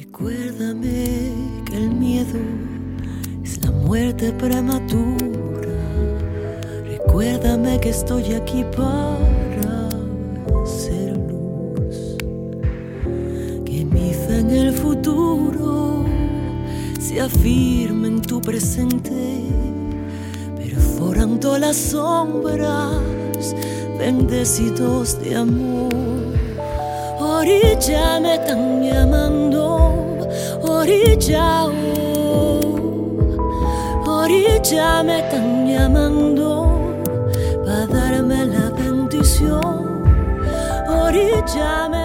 Recuérdame que el miedo es la muerte prematura. Recuérdame que estoy aquí para ser luz. Que mi fe en el futuro se afirme en tu presente, perforando las sombras, bendecidos de amor. Orilla me están llamando, orilla, orilla me están llamando para darme la bendición. Orilla me